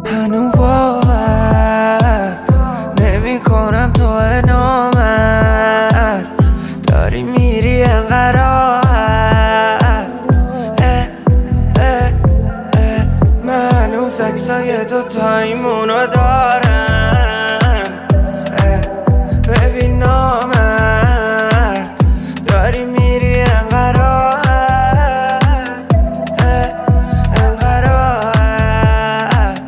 هنو باور نمی کنم تو نامرد داری میری انقدر راحت. من هنوز عکسای دوتاییمونو دارم. ببین نامرد داری میری انقدر راحت، انقدر راحت.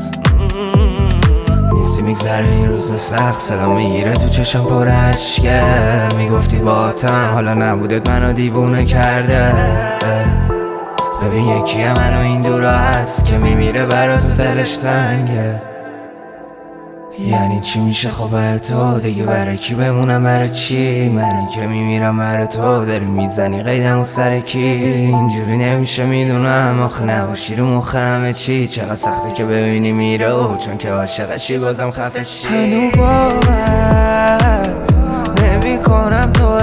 نیستی میگذره این روز سخت، صدا میگیره تو چشم پر اشکه. میگفتی باهاتم حالا نبودت منو دیوونه کرده. ببین یکی منو این دورا هست که میمیره برا تو دلش تنگه. یعنی چی میشه خب تو دیگه برای کی بمونم، برای چی منی که میمیرم برای تو داری میزنی قیدم و سر کی. اینجوری نمیشه میدونم آخه نباشی رو مخ همه چی. چقدر سخته که ببینی میره و چون که عاشقشی بازم خفه شی. هنو باور نمی کنم تو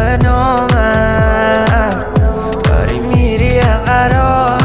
نامرد داری میری انقدر راحت.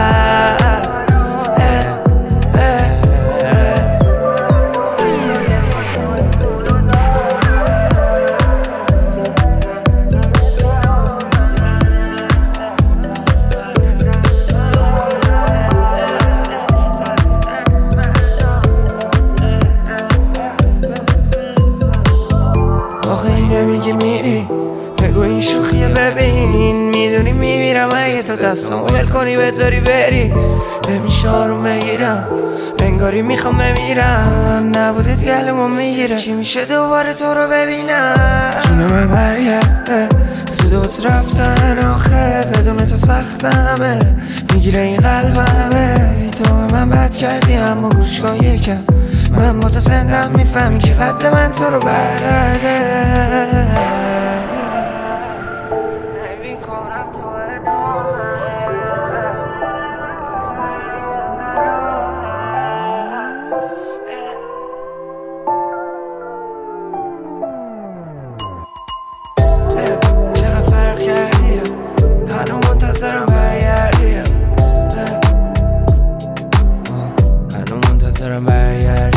آخه اینه میگی میری بگو این شوخیه. ببین میدونی میمیرم اگه تو دستم ول کنی بذاری بری. ببین آروم بگیرم انگاری میخوام بمیرم. نبودید گلمو میگیره چی میشه دوباره تو رو ببینم. جونم برگرده سوده واسه رفتن آخه بدون تو سختمه. میگیره این قلبمه تو به من بد کردی اما گوش کن یکم. من با تو زندم میفهمی که قد من تو رو برده. نمی کنم تو چقدر فرق کردی هنو منتظرم برگردی. هنو منتظرم برگردی.